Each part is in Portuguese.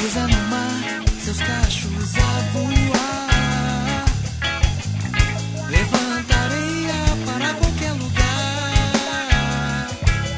cruza no mar, seus cachos a voar. Levanta areia para qualquer lugar,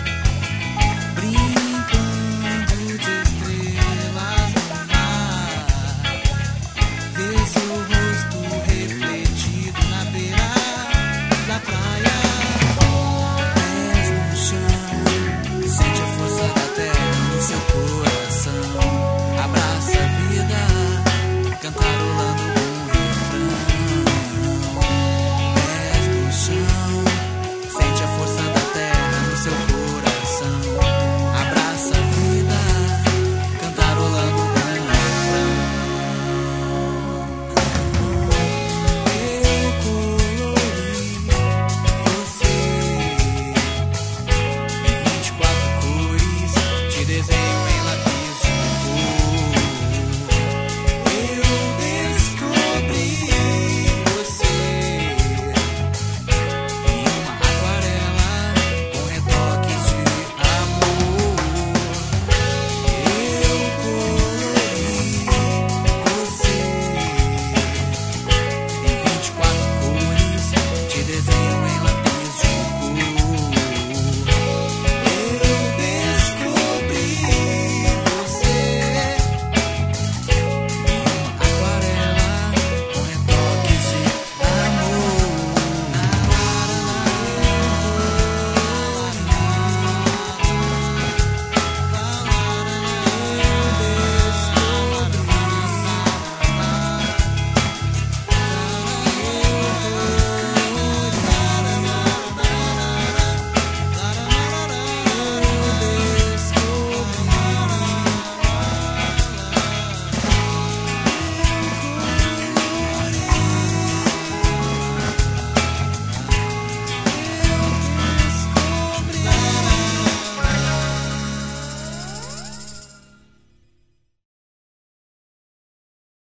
brincando de estrelas no mar. Vê seu rosto refletido na beira da praia. Pés no chão, sente a força da terra no seu coração. Abraça a vida, cantarolando um refrão. Pés no chão, sente a força da terra no seu coração. Abraça a vida, cantarolando um refrão. Eu colori você em 24 cores, te desenho